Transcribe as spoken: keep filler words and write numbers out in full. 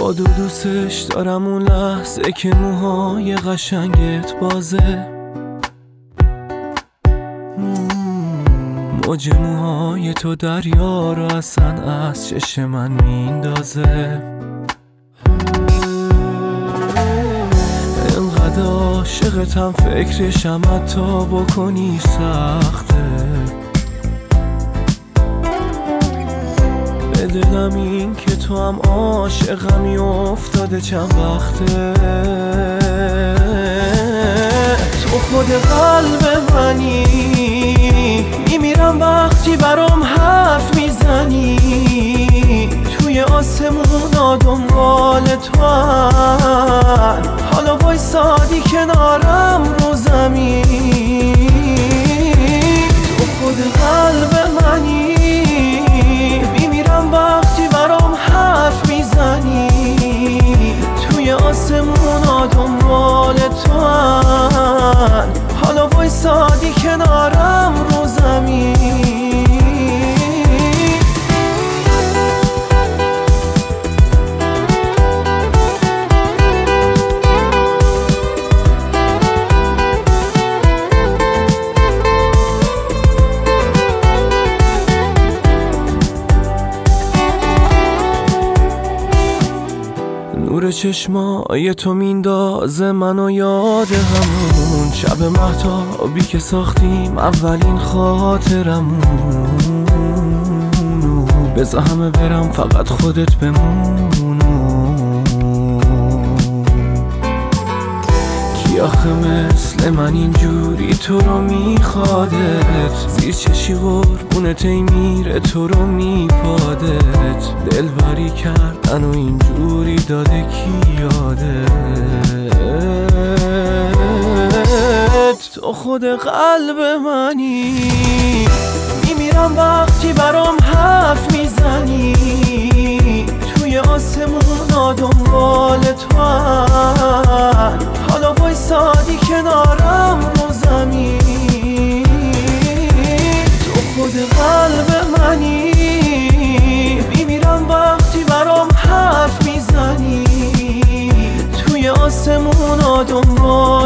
دو دوستش دارم اون لحظه که موهای قشنگت بازه، موج موهای تو دریا رو اصلا از چشم من میندازه. انقدر عاشقتم فکرشم حتی بکنی سخته، به دلم این که تو هم عاشقمی افتاده چند وقته. تو خود قلب منی، میمیرم وقتی برام حرف میزنی. توی آسمونا دنبال تو هن، حالا وایسادی کنارم رو زمین. تو خود قلب منی، میمیرم وقتی برام حرف میزنی. توی آسمونا دنبال تو هن، حالا وایسادی کنارم رو زمین. نور چشمای تو میندازه منو یاد همون شب مهتابی که ساختیم اولین خاطرمونو. بذار همه برم فقط خودت بمونو. کی آخه مثل من اینجوری تو رو میخوادت، زیر چشی قربونت ای میره تو رو میپادت. دل بری کردن و اینجوری داده کی یادت. تو خود قلب منی، میمیرم وقتی برام حرف میزنی. توی آسمونا دنبال تو هن، حالا وایسادی کنارم رو زمین. تو خود قلب منی، میمیرم وقتی برام حرف میزنی. توی آسمونا دنبال